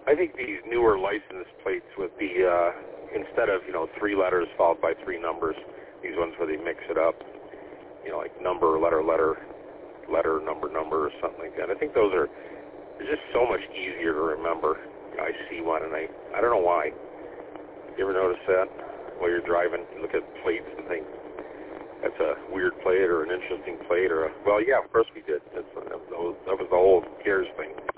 I think these newer license plates with the, instead of, 3 letters followed by 3 numbers, these ones where they mix it up, like number, letter, number, or something like that. I think those are just so much easier to remember. I see one and I don't know why. You ever notice that? While you're driving, you look at plates and think, that's a weird plate or an interesting plate well, yeah, of course we did. That was the whole CARES thing.